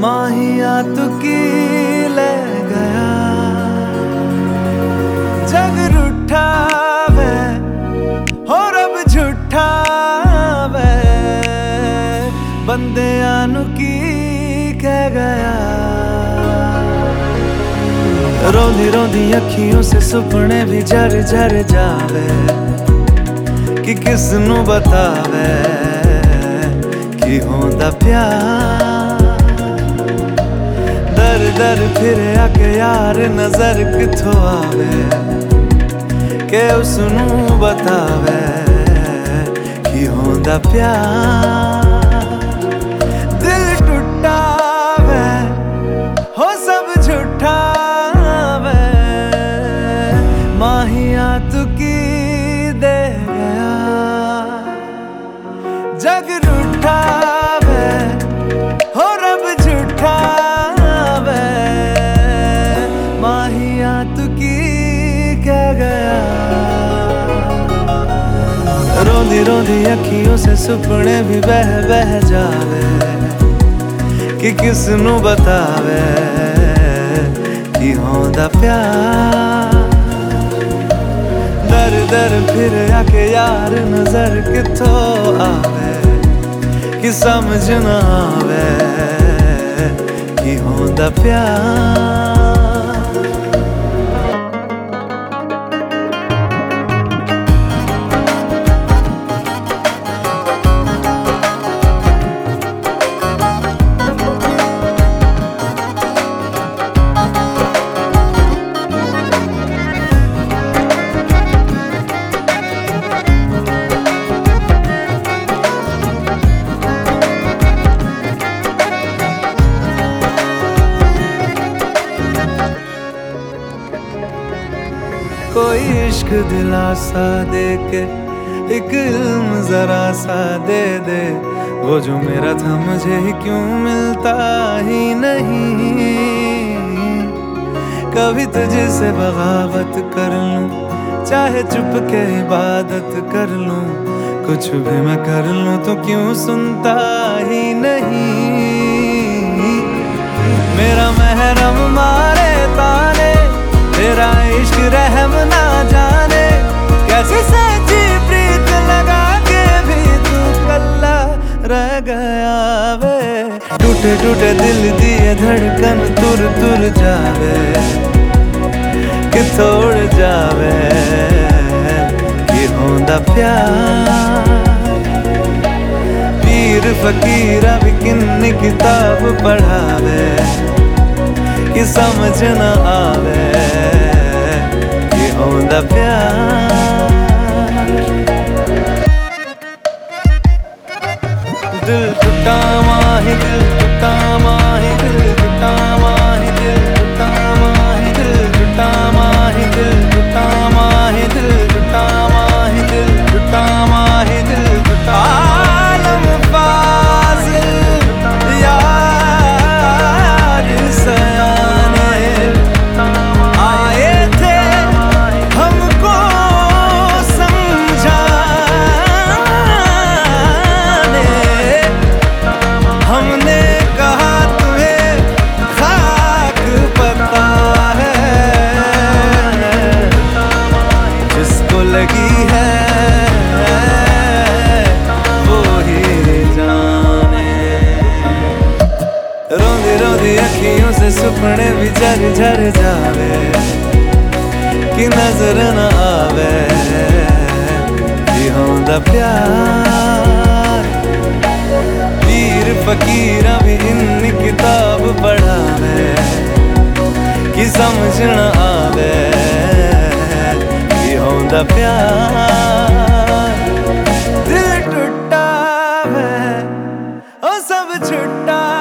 माहिया तू की ले गया, जग रूठा वे हो रब झूठा वे, बंदे आनु की कह गया। रोंदी रोंदी अखियों से सुपने भी झर झर जावे, कि किस नू बतावे कि होंदा प्यार। दर दर फिर आके यार नजर किथों आवे, के उसनू बतावे कि होंदा प्यार। दिल टूटा वे हो सब झूठा वे, माहिया तू की दे गया, जग रूठा वे हो रब झूठा वे, माहिया तू की कह गया। रोंदी रोंदी अखियों से सुपने भी बह बह जावे, कि किस नू बतावे कि होंदा प्यार। दर दर फिर आके यार नजर किथों आवे, कि समझ ना आवे कि होंदा प्यार। कोई इश्क दिलासा दे के एक इल्म जरा सा दे दे, वो जो मेरा था मुझे ही क्यों मिलता ही नहीं। कभी तुझसे बगावत कर लूं, चाहे चुप के इबादत कर लूं, कुछ भी मैं कर लूं तो क्यों सुनता ही नहीं। मेरा महरम मारे ताने, तेरा इश्क रहम ना जाने, कैसे सच्ची प्रीत लगा के भी तू कल्ला रह गया वे। टूटे टूटे दिल दिए धड़कन तुर तुर जावे, कि तोड़ जावे कि होंदा प्यार। पीर फकीरा भी किन्नी किताब पढ़ावे, कि समझ न आवे कि होंदा प्यार। दिल टूटा माही, दिल टूटा माही, दिल टूटा माही, दिल टूटा माही, दिल टूटा माही, दिल टूटा माही, दिल टूटा माही, दिल टूटा माही, दिल टूटा। आलम फाजिल यार सयाने आए थे हमको समझाने, हमने कहा तुम्हें खाक पता है, जिसको लगी है वो ही जाने। रोंदी रोंदी अखियों से सुपने भी झर झर जावे, कि नजर न आवे कि होंदा प्यार। पीर फकीरा भी इन्नी किताब पढ़ावे, कि समझ न आवे कि होंदा प्यार। दिल टूटा वे ओ सब छुट्टा